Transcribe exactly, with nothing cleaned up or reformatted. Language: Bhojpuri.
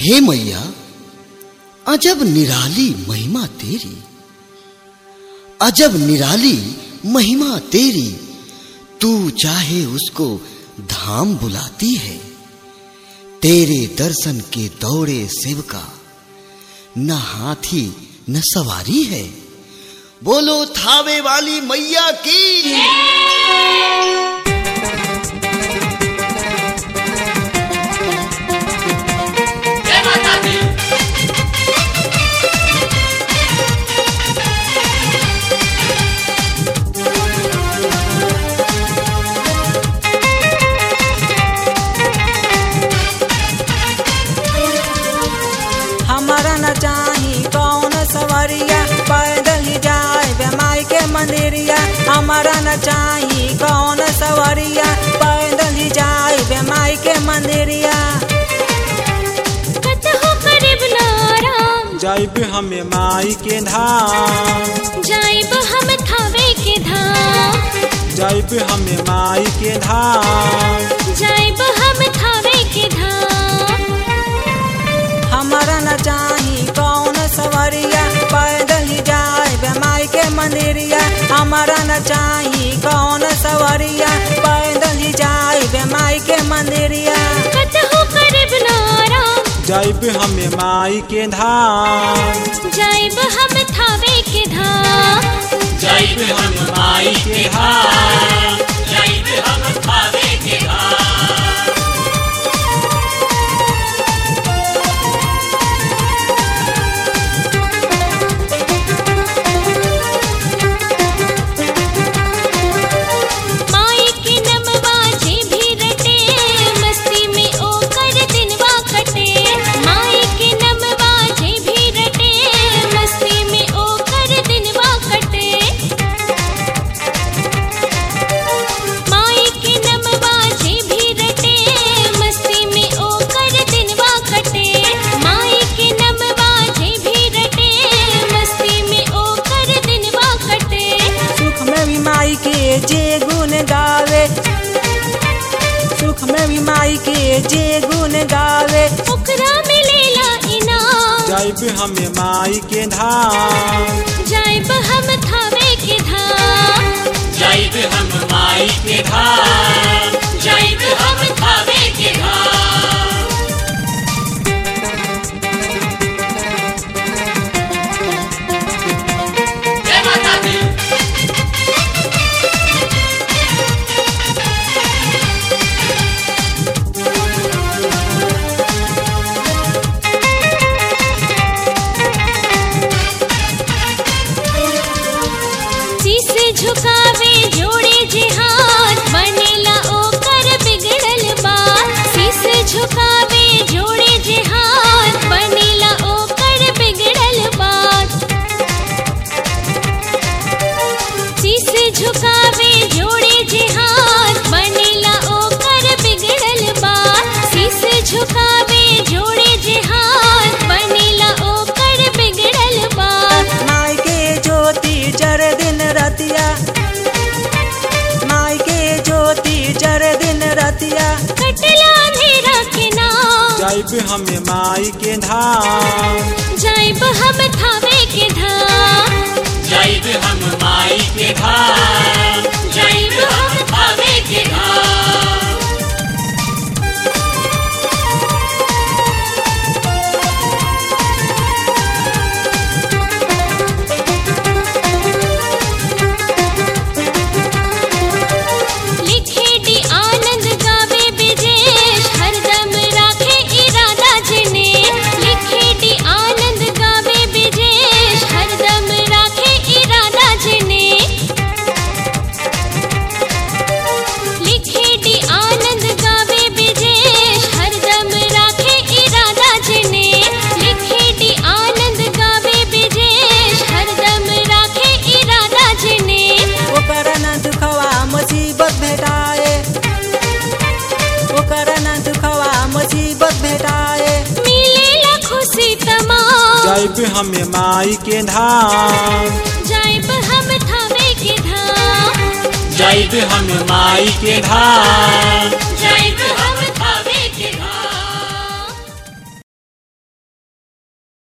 हे मैया, अजब निराली महिमा तेरी, अजब निराली महिमा तेरी, तू चाहे उसको धाम बुलाती है। तेरे दर्शन के दौड़े सेवका, न हाथी न सवारी है। बोलो थावे वाली मैया की। हमारा न चाही कौन सवरिया, पैदल ही जाए बेमाई के मंदिरिया। हमारा न चाही कौन सवरिया, पैदल ही जाए बेमाई के मंदिरिया। कतहु करीब नाराम, जाइब हमें माई के धाम, जाइब हम थावे के धाम, जाइब हमें माई के धाम, जाइब हम थावे के धाम। हमारा न चाही कौन सवरिया, पैदल ही जाए बेमाई के मंदिरिया। हमारा न चाही कौन सवरिया, पैदल ही जाए बेमाई के मंदिरिया। कतहु करीब नाराम, जाइब हमें माई के धाम, जाइब हम थावे के धाम, जाइब हम माई के धाम, जाइब हम थावे के धाम। माई के नमवा जे भी रटे, मस्ती में ओकर दिनवा कटे। माई के नमवा जे भी रटे, मस्ती में ओकर दिनवा कटे। माई के नमवा जे भी रटे, मस्ती में ओकर दिनवा कटे। माई के नमवा जे भी रटे, मस्ती में ओकर दिनवा कटे। सुख में भी माई के जे गुण गावे, सुख में भी माई के जे गुण गावे। ओकरा मिलेला इनाम, जाइब हमें माई के धाम, जाइब हम थावे के धाम, जाइब हम माई के धाम, जाइब हम थावे के धाम। जय माता दी। शीश झुकावे जोड़े जे हाथ, बनेला ओकर बिगड़ल बात। शीश झुकावे जोड़े जे हाथ, बनेला ओकर बिगड़ल बात। शीश झुकावे जोड़े जे हाथ, बनेला ओकर बिगड़ल बात। शीश झुकावे जोड़े जे हाथ, बनेला ओकर बिगड़ल बात। माई के ज्योति जर दिन रतिया, माई के ज्योति जर दिन रतिया। कटला अंधेरा के नाम, जाइब हमें माई के धाम, जाइब हम थावे के धाम, जाइब हम माई के धाम, जाइब हम थावे के धाम। लिखे डी आनंद गावे विजेश, हरदम राखे इरादा जिने। लिखे डी आनंद गावे विजेश, हरदम राखे इरादा जिने। लिखे डी आनंद गावे विजेश, हरदम राखे इरादा जिने। लिखे डी आनंद गावे विजेश, हरदम राखे इरादा जिने। ओकर न दुखवा मुसीबत भेटाए, ओकर न दुखवा मुसीबत भेटाए। मिलेला खुशी तमाम, जाइब हमें माई के धाम, जाइब हम थावे के धाम, जाइब हम माई के धाम, जाइब